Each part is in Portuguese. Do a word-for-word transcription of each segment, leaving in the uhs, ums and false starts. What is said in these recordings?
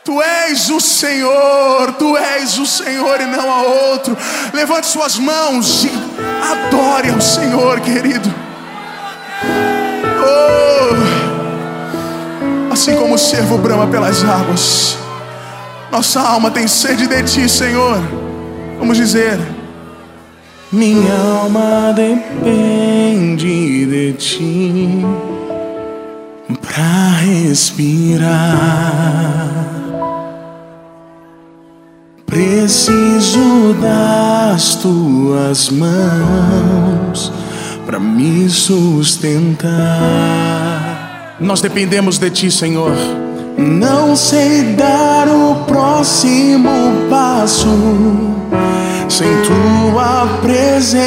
Tu és o Senhor, Tu és o Senhor e não há outro. Levante suas mãos e adore ao Senhor, querido. Oh, assim como o cervo brama pelas águas, nossa alma tem sede de Ti, Senhor. Vamos dizer: minha alma depende de Ti pra respirar. Preciso das Tuas mãos pra me sustentar. Nós dependemos de Ti, Senhor. Não sei dar o próximo passo sem Tua presença.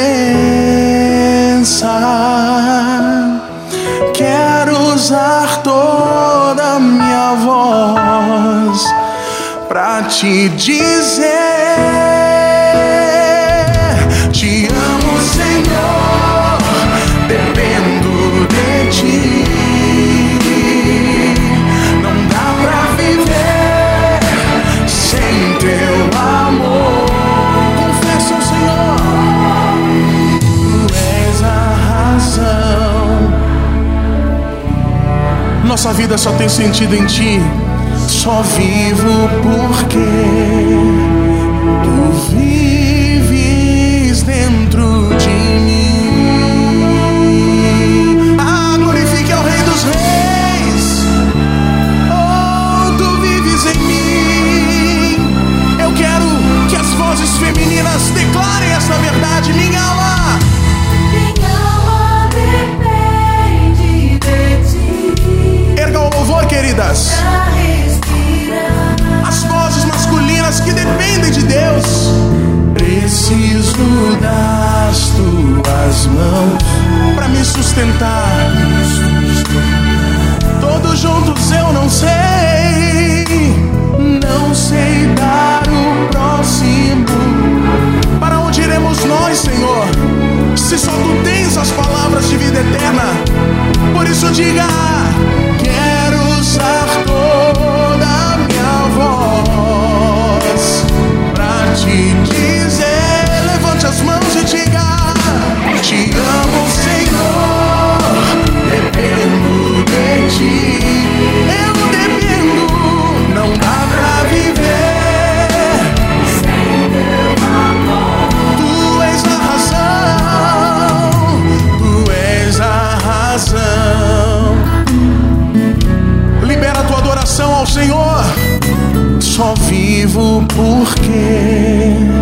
Quero usar toda a minha voz pra Te dizer: Te amo, Senhor, dependo de Ti. Não dá pra viver sem Teu amor. Confessa ao Senhor: Tu és a razão. Nossa vida só tem sentido em Ti. Só vivo porque Tu vives dentro de mim. Ah, glorifique ao Rei dos Reis. Oh, Tu vives em mim. Eu quero que as vozes femininas declarem essa verdade. Minha alma, minha alma depende de Ti. Erga o louvor, queridas. As vozes masculinas que dependem de Deus. Preciso das Tuas mãos pra me sustentar. Todos juntos eu não sei, não sei dar o próximo. Para onde iremos nós, Senhor, se só Tu tens as palavras de vida eterna? Por isso diga: quero usar toda a minha voz pra Te dizer. Levante as mãos e diga: Te amo, Senhor, dependo de Ti. Eu dependo, não dá pra viver sem Teu amor. Tu és a razão, Tu és a razão. Libera a tua adoração ao Senhor. Só vivo porque